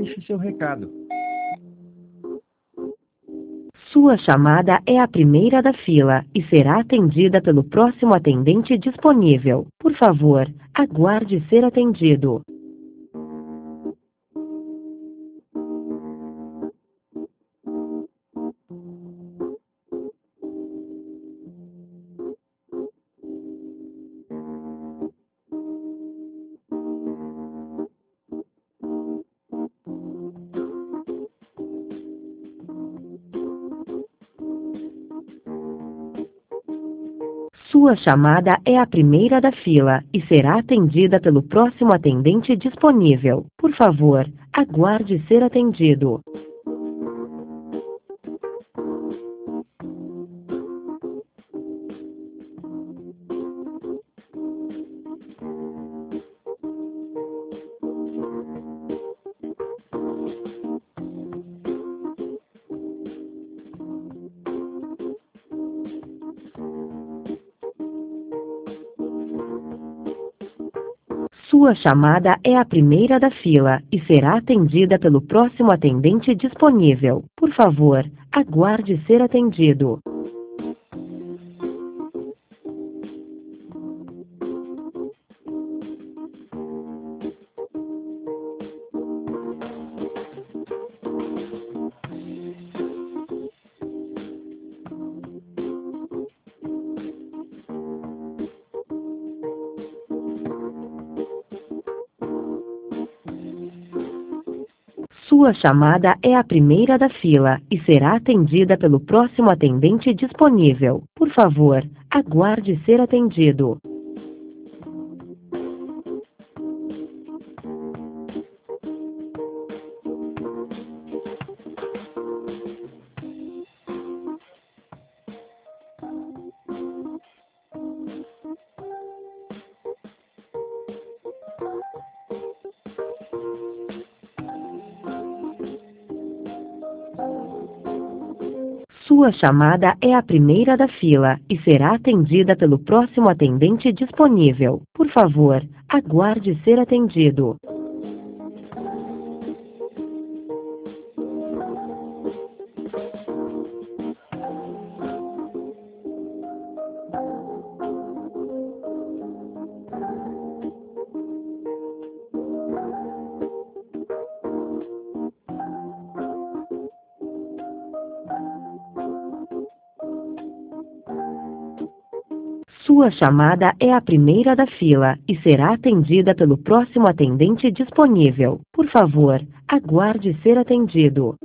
deixe seu recado. Sua chamada é a primeira da fila e será atendida pelo próximo atendente disponível. Por favor, aguarde ser atendido. Sua chamada é a primeira da fila e será atendida pelo próximo atendente disponível. Por favor, aguarde ser atendido. Sua chamada é a primeira da fila e será atendida pelo próximo atendente disponível. Por favor, aguarde ser atendido. Sua chamada é a primeira da fila e será atendida pelo próximo atendente disponível. Por favor, aguarde ser atendido. Sua chamada é a primeira da fila e será atendida pelo próximo atendente disponível. Por favor, aguarde ser atendido. Sua chamada é a primeira da fila e será atendida pelo próximo atendente disponível. Por favor, aguarde ser atendido.